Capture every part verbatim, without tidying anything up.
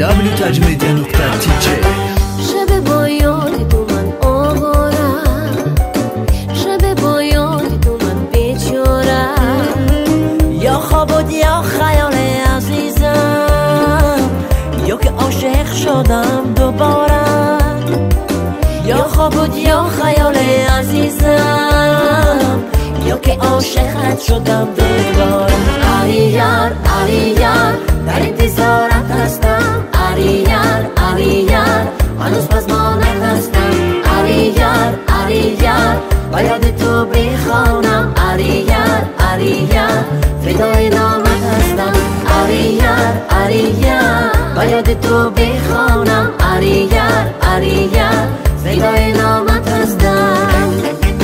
دبلیو تاج مدیا نقطه تی جی. شب با یاد تو من آوارم، شب با یاد تو من بیچارم، یا خواب بود یا خیال عزیزم، یا که عاشق شدم دوباره. یا خواب بود یا خیال عزیزم، یا که عاشقت شدم دوباره. علی یار علی یار در انتظارت هستم، علی یار علی یار هنوز پزمانت هستم. علی یار علی یار با یاد تو بخوانم، علی یار علی یار فدای نامت هستم. علی یار علی یار با یاد تو بخوانم، علی یار علی یار فدای نامت هستم.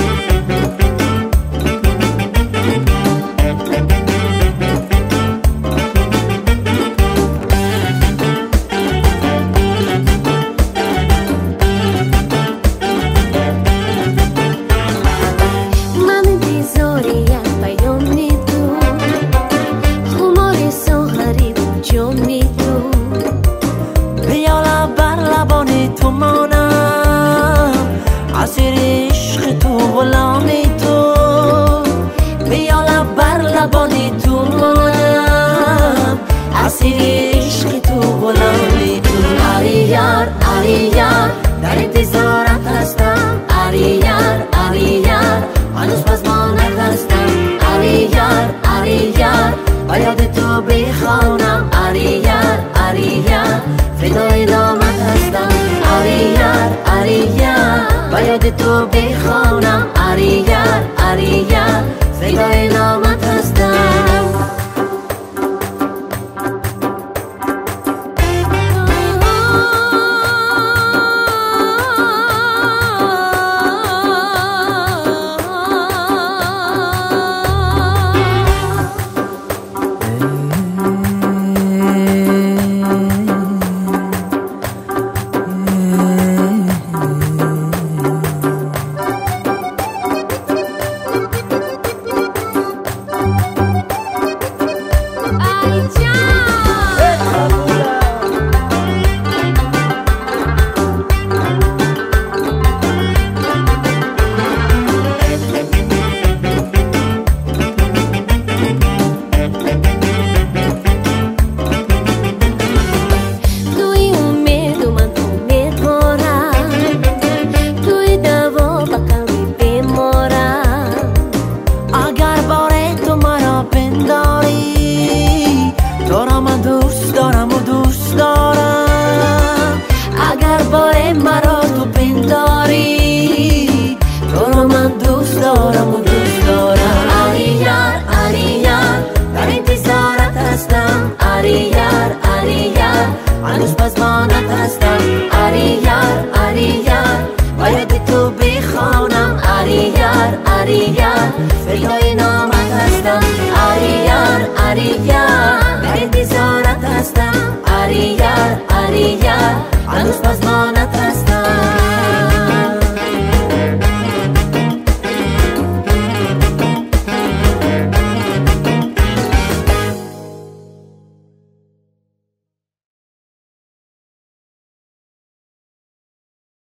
در انتظارت هستم، علی یار علی یار هنوز پزمانت هستم. علی یار علی یار با یاد تو بخوانم، علی یار علی یار فدای نامت هستم. علی یار علی یار با یاد تو بخوانم، علی یار علی یار فدای نامت هستم. هنوز پس